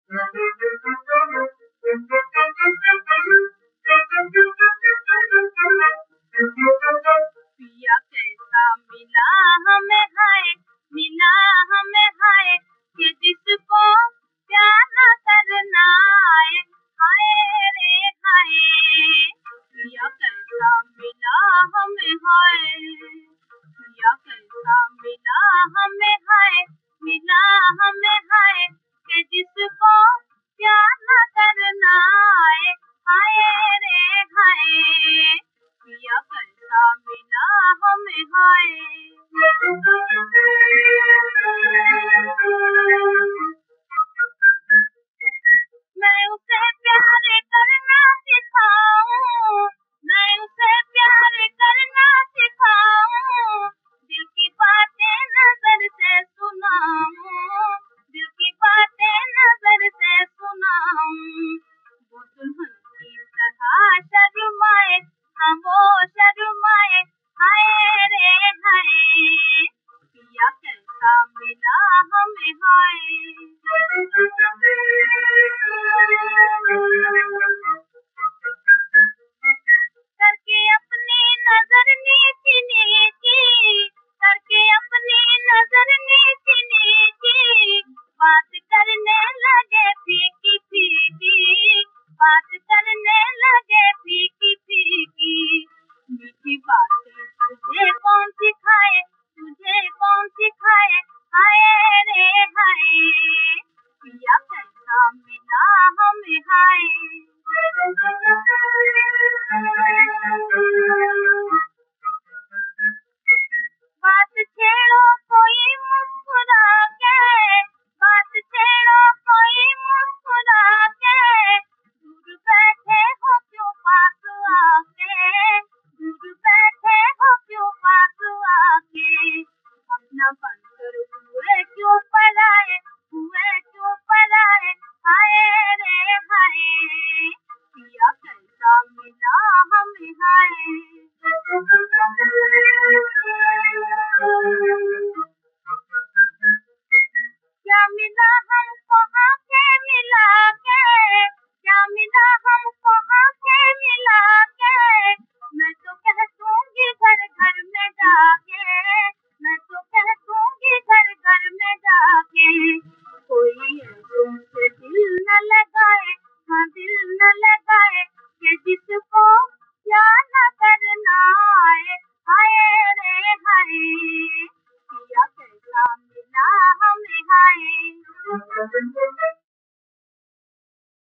पिया कैसा मिला हमें हाय, मिला हमें हाय, कि जिसको प्यार न करना आए, हाय रे हाय। पिया कैसा मिला हमें हाय, पिया कैसा मिला हमें हाय, मिला हमें हाय, कि जिसको प्यार न करना आए, हाय रे हाय। पिया कैसा मिला हमें हाय। मैं उसे प्यार करना सिखाऊं, मैं उसे प्यार करना सिखाऊं, दिल की बातें नजर से सुनाऊं, दिल की बातें नजर से सुनाऊं। वो दुल्हन की तरह शर्माए, हाँ वो शर्माए, हाय रे हाय। पिया कैसा मिला हमें हाय। करके अपनी नजर नीची नीची, करके अपनी नजर नीची नीची, बात करने लगे फीकी फीकी, बात करने लगे फीकी